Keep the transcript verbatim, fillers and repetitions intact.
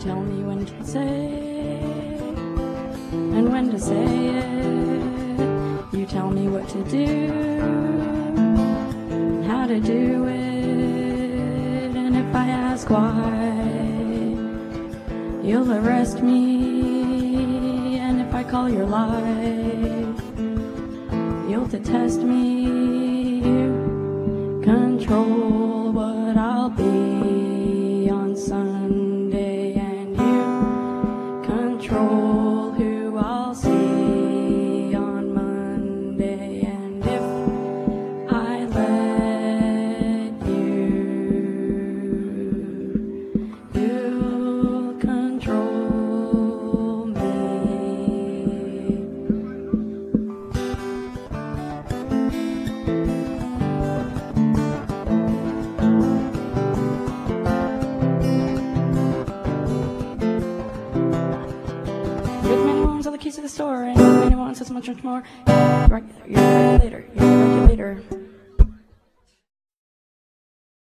tell me when to say and when to say it. You tell me what to do and how to do it. And if I ask why, you'll arrest me. And if I call your lie, you'll detest me. You control what I'll be on Sunday, and you control who I'll see on Monday. And if I let you, you'll control me. With many wounds are the keys to the store, and many wants is much, much more. You're a regulator, you're a regulator.